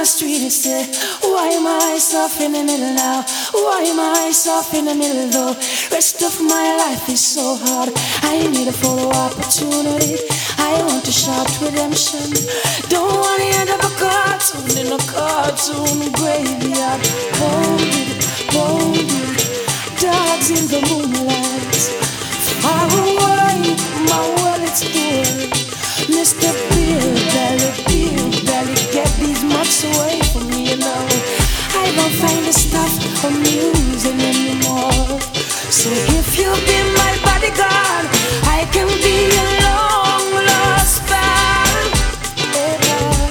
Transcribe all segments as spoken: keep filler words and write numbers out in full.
the street and say, why am I soft in the middle now? Why am I soft in the middle though? Rest of my life is so hard. I need a follow opportunity. I want to shout redemption. Don't want to end up a cartoon in a cartoon graveyard. Bolded, bolded, dogs in the moonlight. Far away, my world it's doing. Mister Bill Belly, Bill Belly, get these mugs away from me, you know. I don't find the stuff amusing anymore. So if you be my bodyguard, I can be a long lost pal. Yeah.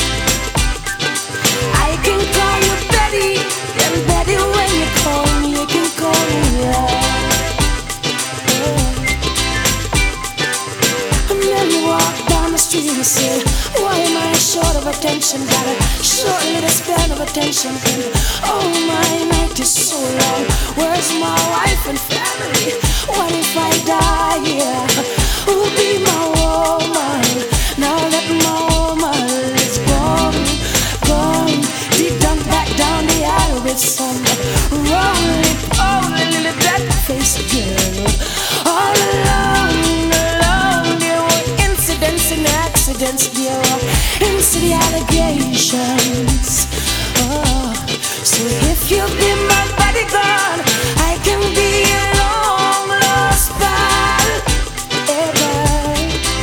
I can call you Betty, and Betty when you call me, you can call me love. Yeah. And then you walk down the street and say, why am I short of attention? Got a short little span of attention. And oh my night is so long. Where's my wife and family? What if I die here? Who'll be my woman? Now that my woman is gone, gone. Deep down, back down the aisle with some rolling, oh, little black face girl. All alone, alone. There were incidents and accidents. There were instant allegations. Oh, so if you be my bodyguard, I can be a long lost pal. Ever.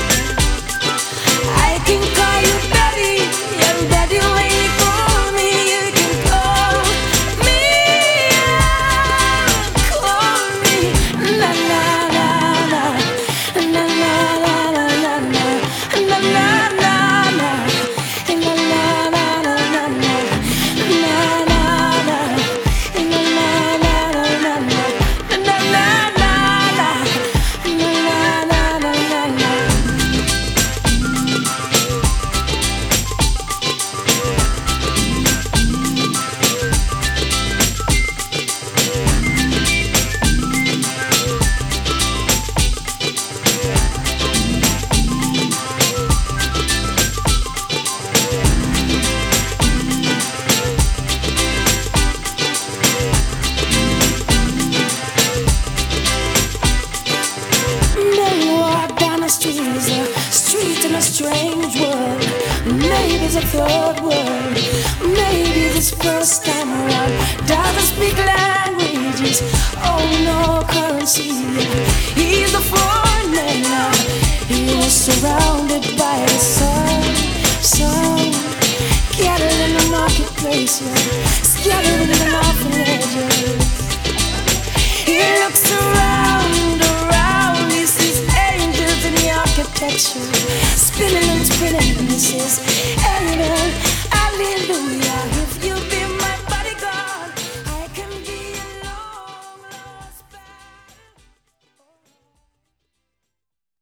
I can call you Betty, and Betty when you call me, you can call me, call me. Na na na na, na na na na na, na na na na, na na na na na. Street in a strange world. Maybe it's a third world. Maybe this first time around doesn't speak languages. Oh, no currency. He's a foreign man now. He was surrounded by the sun, sun. Scattered in the marketplace, yeah. Scattered in the orphanages. He looks around, around. He sees angels in the architecture, spinning and spinning, and he says, Amen, Hallelujah.